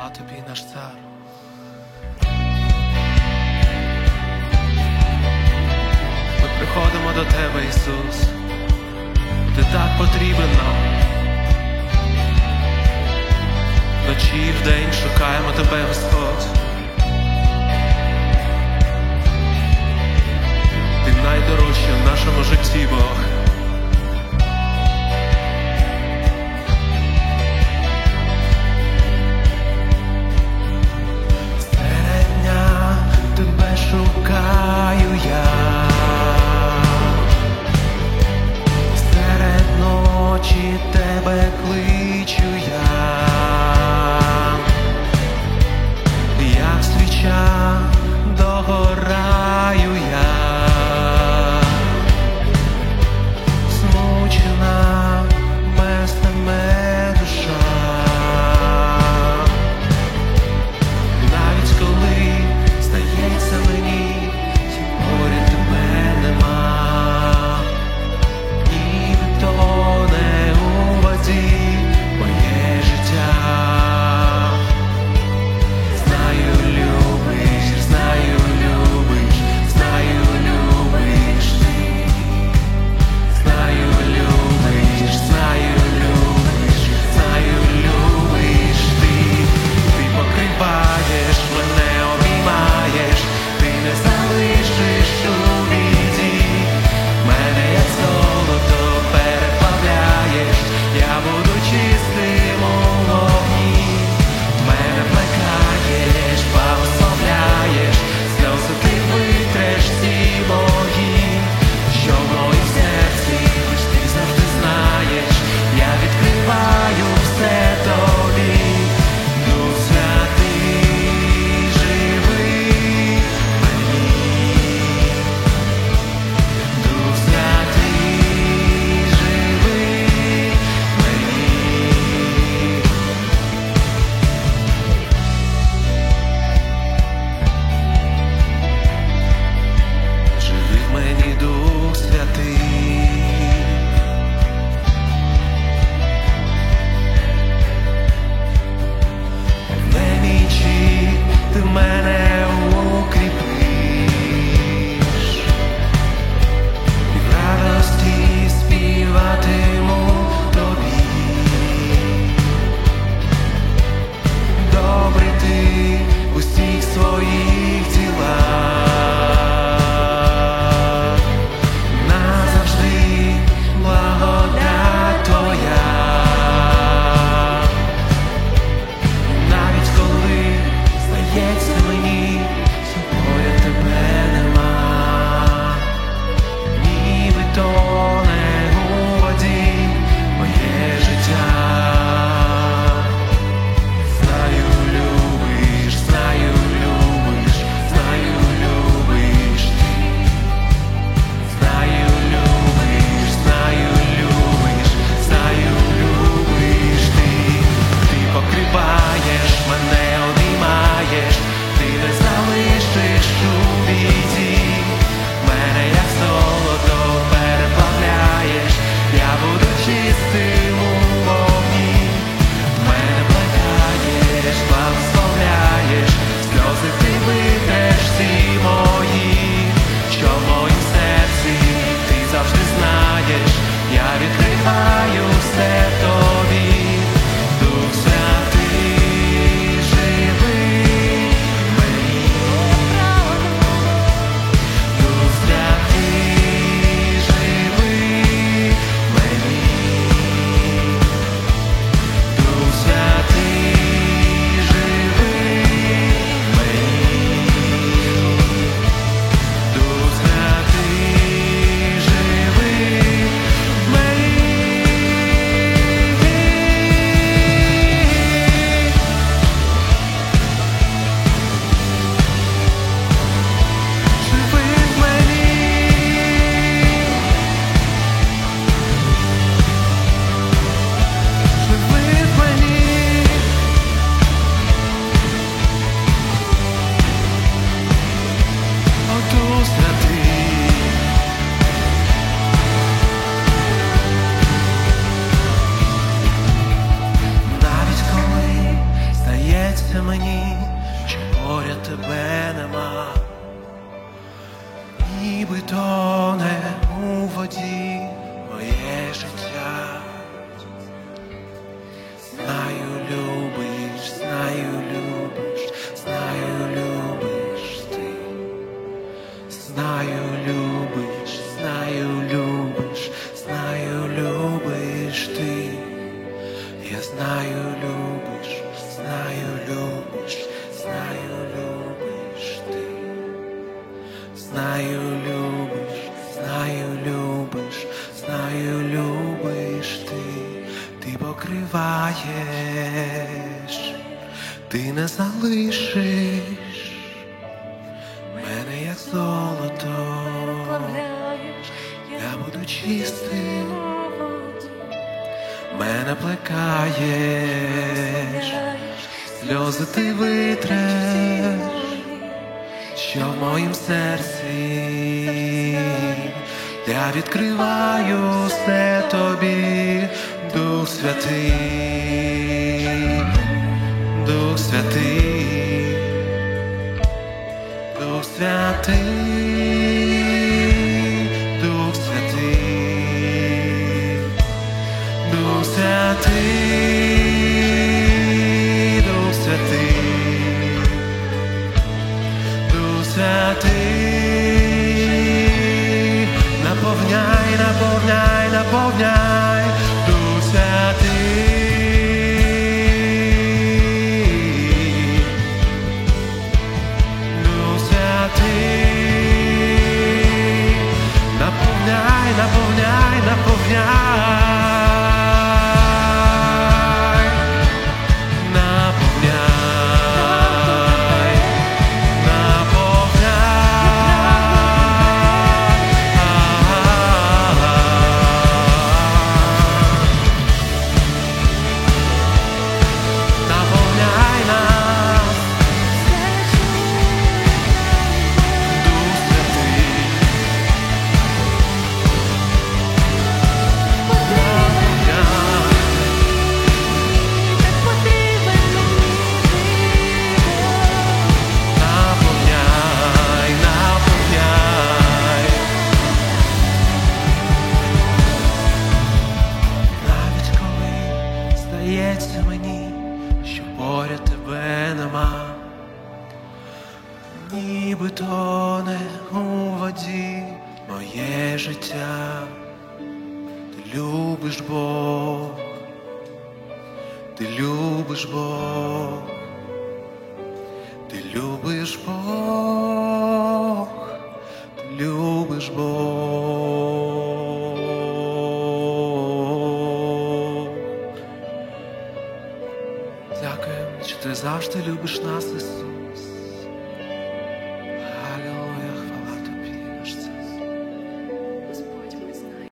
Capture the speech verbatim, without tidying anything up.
Хвала тобі, наш цар. Ми приходимо до тебе, Ісус. Ти так потрібен нам. Вночі і вдень шукаємо тебе, Господь. Ти найдорожчий в нашому житті, Бог. Серед дня тебе шукаю я, серед ночі тебе кличу я, як свіча догораю я. здається мені, що поряд тебе нема, ніби тоне у воді моє життя. Знаю, любиш, знаю, любиш, знаю, любиш ти. Знаю, любиш, знаю, любиш, знаю, любиш ти. Я знаю, любиш, знаю, любиш, знаю, любиш ти. Знаю, любиш, знаю, любиш, знаю, любиш ти. Ти покриваєш, ти не залишиш мене як золото. Я буду чистим, мене плекаєш, сльози ти витреш, що в моїм серці. Я відкриваю все тобі, Дух Святий, Дух Святий, Дух Святий, Дух Святий, Дух Святий, Дух Святий, Дух Святий, наповняй, наповняй, наповняй, Дух Святий, Дух Святий, наповняй, наповняй, наповняй. Здається мені, що поряд тебе нема, ніби тоне у воді моє життя. Ти любиш Бог, ти любиш Бог, ти любиш Бог, ти любиш Бог. Дякуємо, що ти завжди любиш нас, Ісус.